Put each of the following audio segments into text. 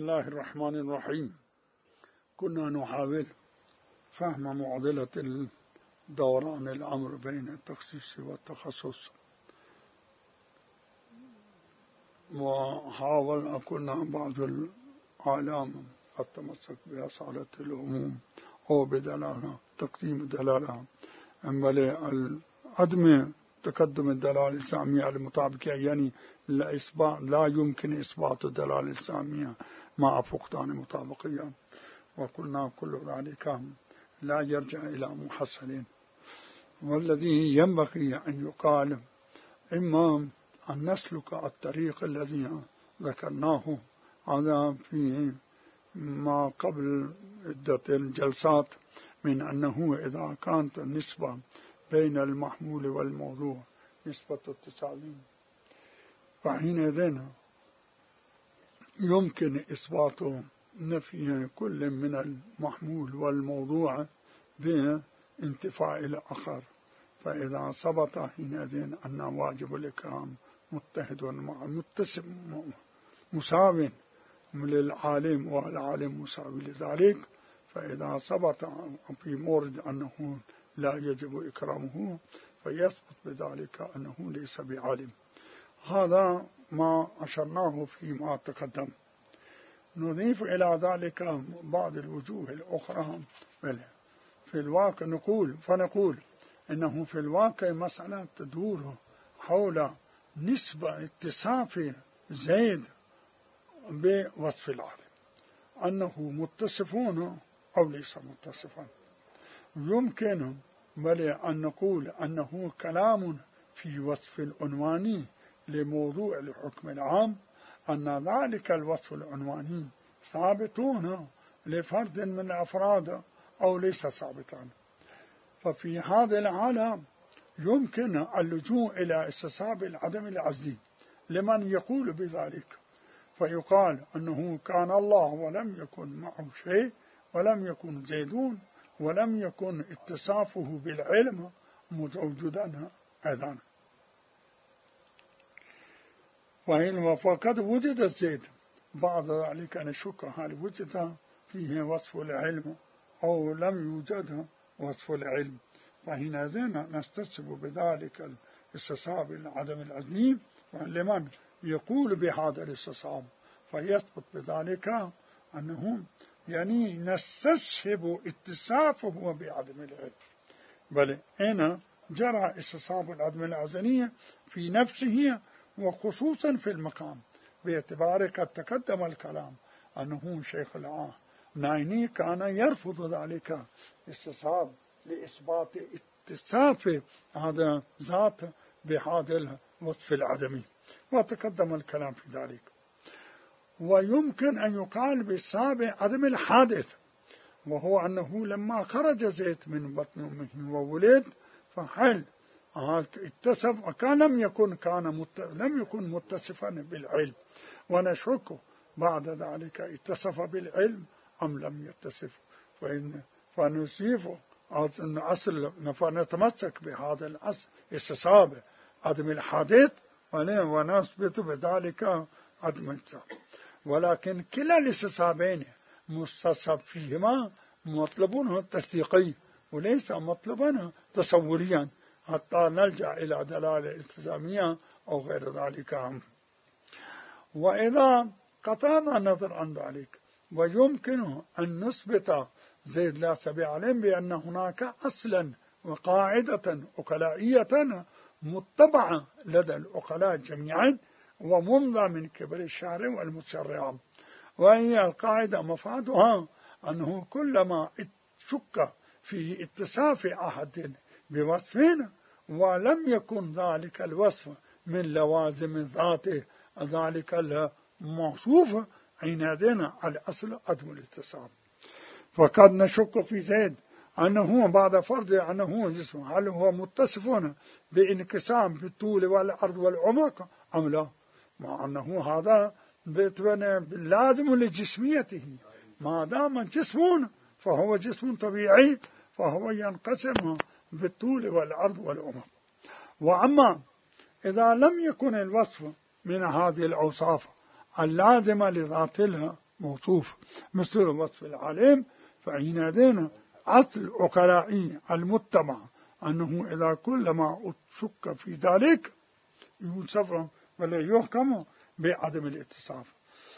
الله الرحمن الرحيم. كنا نحاول فهم معضلة دوران الأمر بين التخصيص والتخصص، وحاولنا كنا بعض الأعلام التمسك بأصالة العموم أو بدلالة تقديم الدلالة، أما لعدم تقدم الدلالة السامية على المطابقة، يعني لا يمكن إثبات الدلالة السامية مع فقدان مطابقية، وقلنا كل ذلك لا يرجع إلى محصلين. والذي ينبغي أن يقال إما أن نسلك الطريق الذي ذكرناه هذا في ما قبل عدة الجلسات، من أنه إذا كانت النسبة بين المحمول والموضوع نسبة اتصال، فحينئذ يمكن إثبات نفي كل من المحمول والموضوع بانتفاء الآخر، فإذا ثبت حينئذ أن واجب الإكرام متحد مع مساو للعالم والعالم مساوي لذلك، فإذا ثبت في مورد أنه لا يجب إكرامه فيثبت بذلك أنه ليس بعالم. هذا ما أشرناه فيما تقدم. نضيف إلى ذلك بعض الوجوه الأخرى. في الواقع فنقول إنه في الواقع مسألة تدور حول نسبة اتصاف زيد بوصف العالم، أنه متصفون أو ليس متصفا. يمكن أن نقول أنه كلام في وصف العنواني لموضوع الحكم العام، أن ذلك الوصف العنواني ثابتون لفرد من الأفراد أو ليس ثابتان. ففي هذا العالم يمكن اللجوء إلى استصحاب العدم العزلي لمن يقول بذلك، فيقال أنه كان الله ولم يكن معه شيء، ولم يكن زيدون، ولم يكن اتصافه بالعلم موجودا أيضا. فقد وجد الزيد، بعد ذلك نشك هل وجد فيه وصف العلم أو لم يوجد وصف العلم، فحينئذ نستصحب بذلك الاستصحاب العدم العزلي لمن يقول بهذا الاستصحاب، فيثبت بذلك أنه يعني نستصحب اتصافه بعدم العلم. بل هنا جرى استصحاب العدم العزلي في نفسه وخصوصا في المقام، باعتبار قد تقدم الكلام أنه شيخ النايني كان يرفض ذلك استصحاب لإثبات اتصاف هذا ذات بهذا الوصف العدمي، وتقدم الكلام في ذلك. ويمكن أن يقال بالسابع عدم الحادث، وهو أنه لما خرج زيد من بطن أمه وولد فهل اتصف وكان لم يكن متصفا بالعلم، ونشك بعد ذلك اتصف بالعلم أم لم يتصف، فنصيف أصل فنتمسك بهذا الأصل استصحاب عدم الحادث ونثبت بذلك عدم التصف. ولكن كلا الاستصحابين مستصحب فيهما مطلب تصديقي وليس مطلبا تصوريا حتى نلجأ إلى دلالة التزامية أو غير ذلك. وإذا قطعنا النظر عن ذلك، ويمكن أن نثبت زيد لا سبيل علم بأن هناك أصلا وقاعدة أقلائية متبعة لدى الأقلاء جميعا وممضى من قبل الشارع والمشرع، وهي القاعدة مفادها أنه كلما شك في اتصاف أحد بوصف ولم يكن ذلك الوصف من لوازم ذاته ذلك الموصوف، حينئذ الأصل عدم الاتصاف. فقد نشك في زيد أنه بعد فرض أنه جسم هل هو متصف بانقسام بالطول والعرض والعمق أم لا، مع أنه هذا لازم لجسميته، ما دام جسم فهو جسم طبيعي فهو ينقسم بالطول والعرض والعمق. وأما إذا لم يكن الوصف من هذه الأوصاف اللازمة لذات موصوف مثل وصف العالم، فحينئذ أصل عقلائي المتبع أنه إذا كلما شك في ذلك يوصف ولا يحكم بعدم الاتصاف.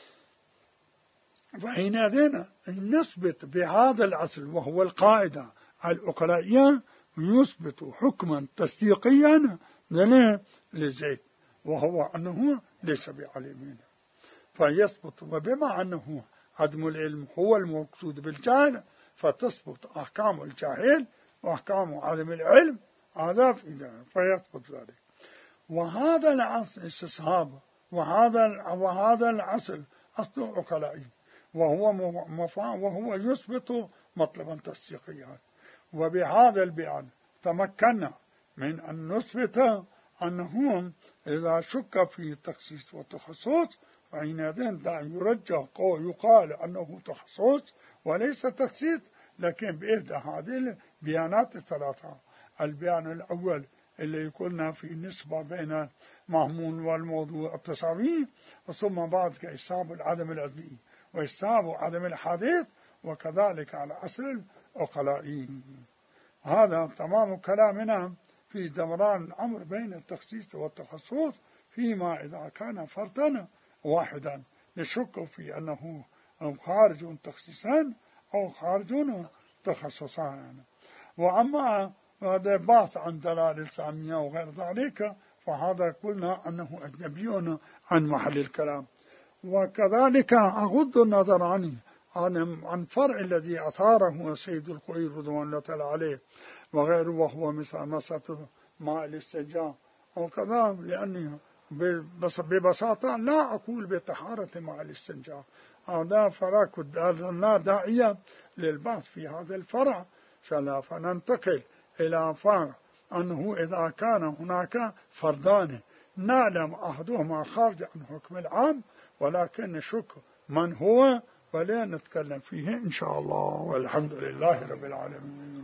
فحينئذ نثبت بهذا الأصل وهو القاعدة العقلائية يثبت حكما تصديقيا لزيد، وهو أنه ليس بعلم، فيثبت. وبما أنه عدم العلم هو المقصود بالجهل، فتثبت أحكام الجاهل وأحكام عدم العلم، هذا فيثبت ذلك. وهذا الأصل استصحاب، وهذا الأصل أصل عقلائي، وهو يثبت مطلبا تصديقيا. وبهذا البيان تمكنا من أن نثبت أنه إذا شك في تخصيص وتخصص فحينئذ يرجح يقال أنه تخصص وليس تخصيص، لكن بإحدى هذه البيانات الثلاثة. البيان الأول اللي يقولنا في نسبة بين المضمون والموضوع التساوي، ثم بعد كإساب العدم الأصلي وإساب عدم الحديث، وكذلك على أصل العقلائي. هذا تمام كلامنا في دوران الأمر بين التخصيص والتخصص، فيما إذا كان فردا واحدا نشك في أنه خارج تخصيصا أو خارج تخصصان. وأما هذا بحث عن دلالة السامية وغير ذلك، فهذا قلنا أنه أجنبي عن محل الكلام. وكذلك أغض النظر عن فرع الذي أثاره سيد الخوئي رضوان الله تعالى عليه وغيره، وهو مثل مسألة ماء الاستنجاء وكذا، لأني ببساطة لا أقول بطهارة ماء الاستنجاء، هذا فرع لا داعية للبحث في هذا الفرع. فننتقل إلى فرع أنه إذا كان هناك فردان نعلم أحدهما خارج عن حكم العام، ولكن نشك من هو، ولا نتكلم فيه إن شاء الله، والحمد لله رب العالمين.